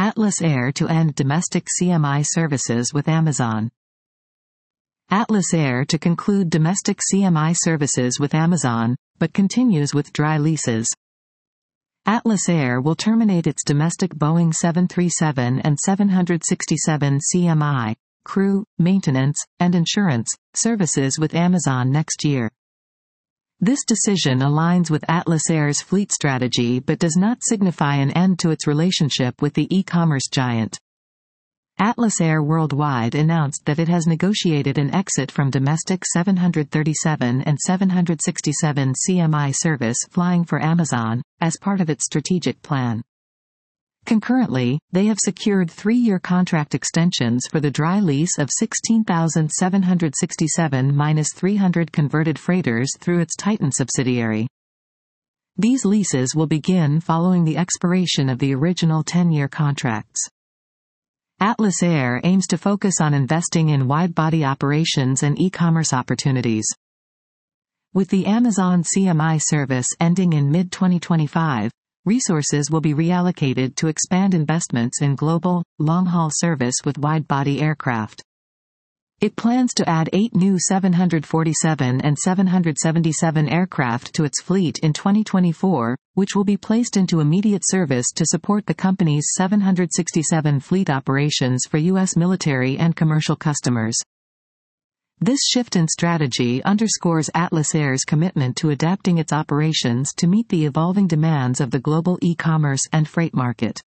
Atlas Air to end domestic CMI services with Amazon. Atlas Air to conclude domestic CMI services with Amazon, but continues with dry leases. Atlas Air will terminate its domestic Boeing 737 and 767 CMI, crew, maintenance, and insurance, services with Amazon next year. This decision aligns with Atlas Air's fleet strategy but does not signify an end to its relationship with the e-commerce giant. Atlas Air Worldwide announced that it has negotiated an exit from domestic 737 and 767 CMI service flying for Amazon, as part of its strategic plan. Concurrently, they have secured 3-year contract extensions for the dry lease of 16,767-300 converted freighters through its Titan subsidiary. These leases will begin following the expiration of the original 10-year contracts. Atlas Air aims to focus on investing in wide-body operations and e-commerce opportunities. With the Amazon CMI service ending in mid-2025, resources will be reallocated to expand investments in global, long-haul service with wide-body aircraft. It plans to add 8 new 747 and 777 aircraft to its fleet in 2024, which will be placed into immediate service to support the company's 767 fleet operations for U.S. military and commercial customers. This shift in strategy underscores Atlas Air's commitment to adapting its operations to meet the evolving demands of the global e-commerce and freight market.